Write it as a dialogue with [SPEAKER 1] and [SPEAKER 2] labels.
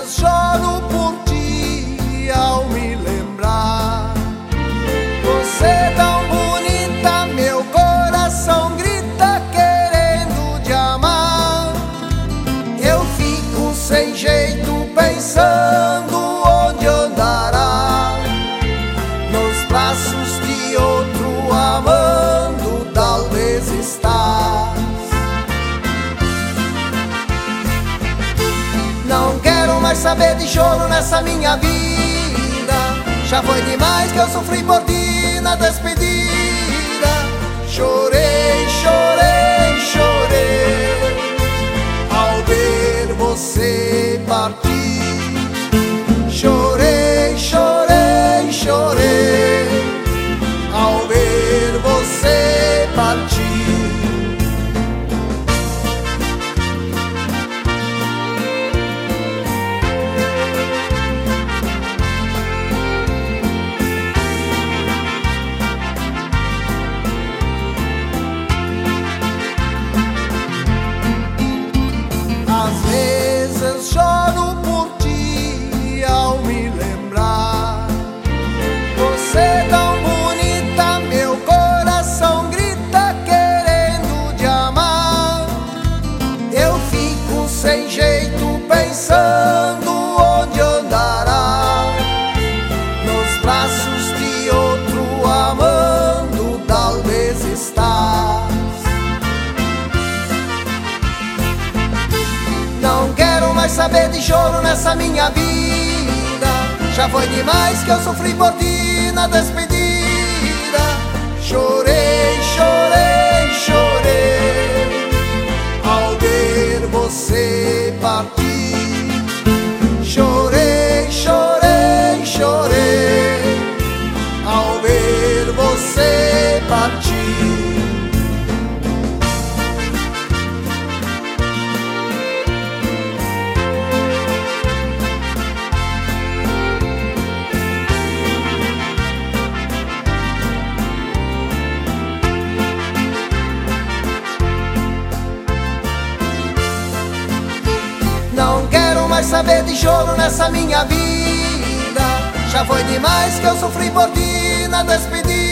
[SPEAKER 1] vezes choro por ti ao me lembrar. Você é tão bonita, meu coração grita querendo te amar. Eu fico sem jeito pensando onde andará, nos braços de outro amando talvez estás. Não quero mais saber de choro nessa minha vida, já foi demais que eu sofri por ti na despedida. Chorei, chorei, chorei ao ver você partir. Chorei, chorei, chorei ao ver você partir. Às vezes choro por ti ao me lembrar. Você é tão bonita, meu coração grita querendo te amar. Eu fico sem jeito pensando onde andará, nos braços de outro amando talvez estás. Não quero mais saber de choro nessa minha vida, já foi demais que eu sofri por ti na despedida. Chorei, chorei, chorei ao ver você partir. Chorei, chorei, chorei ao ver você partir. Não quero mais saber de choro nessa minha vida, já foi demais que eu sofri por ti na despedida.